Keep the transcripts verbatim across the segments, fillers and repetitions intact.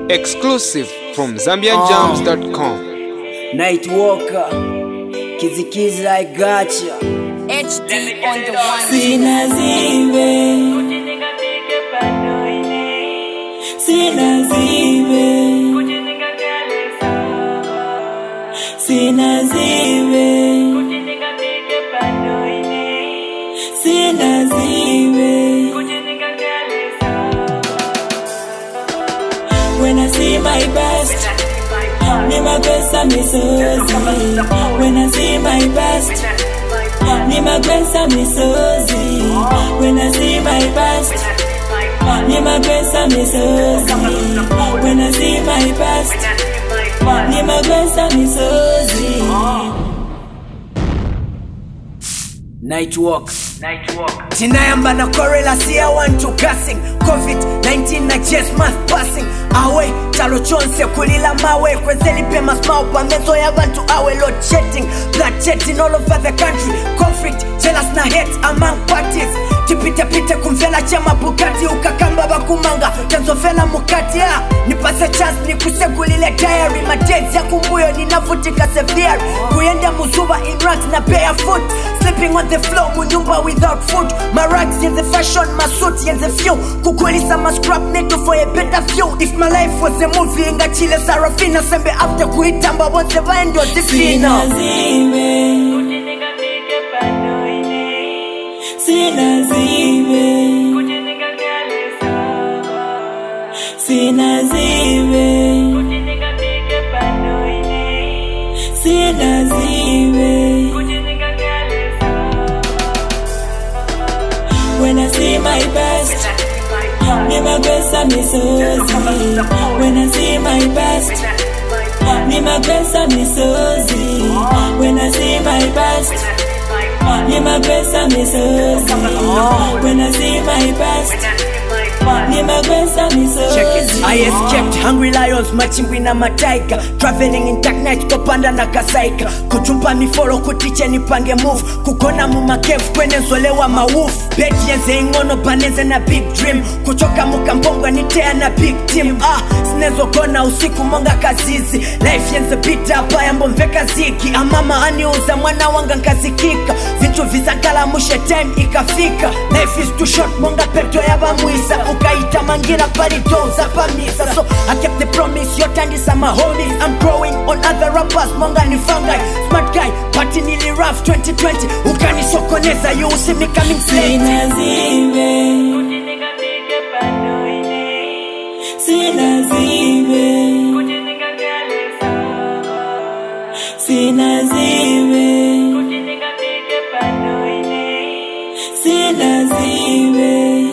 Exclusive from Zambian Jams dot com. Nightwalker, Kizikizi, I gotcha. H D on the one. Sina zibe, Sina zibe, Sina zibe, Sina zibe. When I see my best, ni magwesa misozi. When I see my best, ni magwesa misozi. When I see my best, ni magwesa misozi. When I see my best, ni magwesa misozi. Nightwalk, Nightwalk. Tinayamba na korela siya wantu gassing. covid nineteen na just month passing. Awe, talo chonse kulila mawe. Kwenzeli pema smile pamezo ya vantu awe. Load shedding, bloodshedding all over the country. Conflict, jealous na hate among parties. Tipite pite kumvela chama Bugatti. Ukakamba bakumanga, tenzofela mukati ya nipase chance ni kusekulile diary. Madezi ya kumbuyo ninavutika severe. Kuyenda muzuba in rats na barefoot. Sleeping on the floor, munyumba without food. My rags in the fashion, my suit in the few. Kukulisa my scrap neto for a better view. If my life was a movie, inga chile Sarafina. Sembe after kuitamba, what's the end of this Sina zibe, Sina zibe, Sina zibe, Sina zibe. When I see my best, ni magwesa misozi. When I see my best, ni magwesa misozi. When I see my best, ni magwesa misozi. When I see my best, ni magwesa misozi. Check it. I escaped hungry lions, machingwi na mataika. Traveling in dark night, kopanda na kasaika. Kuchumpa miforo kutiche nipange move. Kukona muma cave kwene nsolewa mawoof. Beti yenze ingono paneze na big dream. Kuchoka muka mbongwa nitea na big team. Ah, sinezo kona usiku monga kazizi. Life yenze pita hapa yambo mveka ziki. Amama aniuza mwana wanga nkazikika. Vintu vizakala mushe time ikafika. Life is too short monga peto yaba muisa. Ukaita mangira paritoza pamisa. So I kept the promise, your time is my homies. I'm growing on other rappers, monga ni fungi. Smart guy, party nearly rough twenty twenty. Ukani sokoneza, you will see me coming straight. Sina zibe, Sina zibe, Sina zibe, Sina zibe.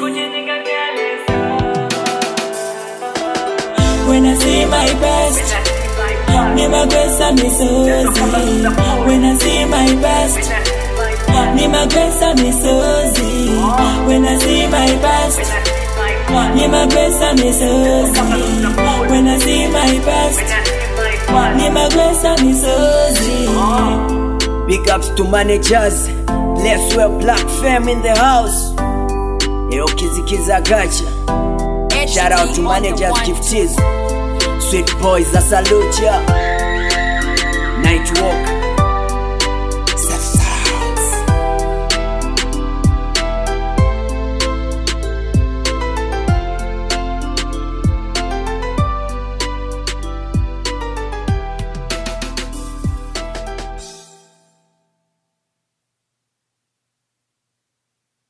When I see my best, ni magwesa misozi. When I see my best, ni magwesa misozi. When I see my best, ni magwesa misozi. When I see my best, ni magwesa misozi. Big ups to managers, let's wear black fam in the house. Yo Kizikizi, I gotcha. Shout out to managers, gifties, sweet boys, I salute ya. Nightwalk.